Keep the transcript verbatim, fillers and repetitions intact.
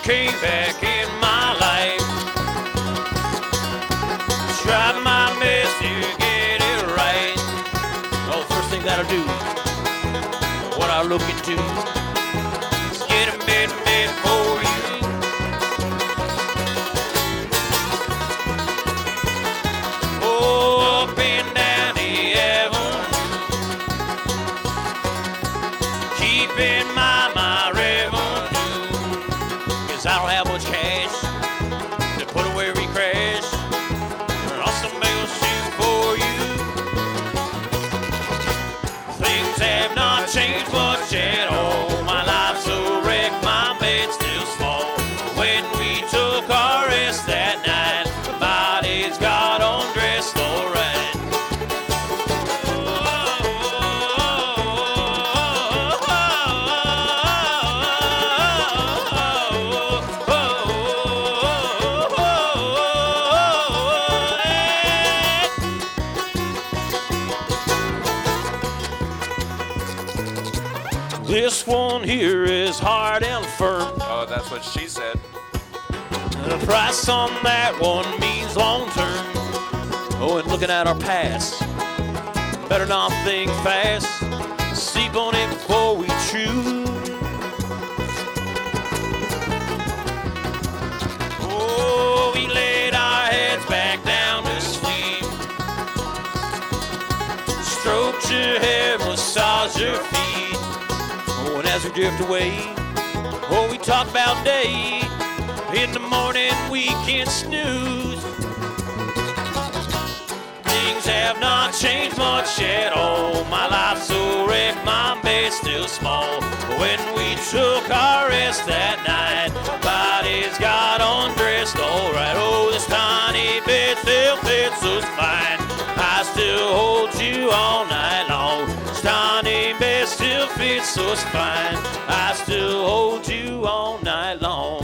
came back in my life. Tried my best to get it right. Oh, the first thing that I do, what I look into, is get a bed, bed for you. Oh, up and down the avenue, keeping my, my revenue, 'cause I don't have much cash to put away we crash. I'll somebody will shoot for you. Things have not changed much at all. My life's a wreck, my bed's still small. When we took our rest that night, the bodies got undressed alright. This one here is hard and firm. Oh, that's what she said. The price on that one means long term. Oh, and looking at our past, better not think fast. Sleep on it before we choose. Oh, we laid our heads back down to sleep. Stroked your hair, massage your feet. Oh, and as we drift away, oh, we talk about day. In the morning we can snooze. Things have not changed much at all. My life's a wreck, my bed's still small. When we took our rest that night, bodies got undressed alright. Oh, this tiny bed still fits us fine. I still hold you all night long. This tiny bed still fits us fine. I still hold you all night long.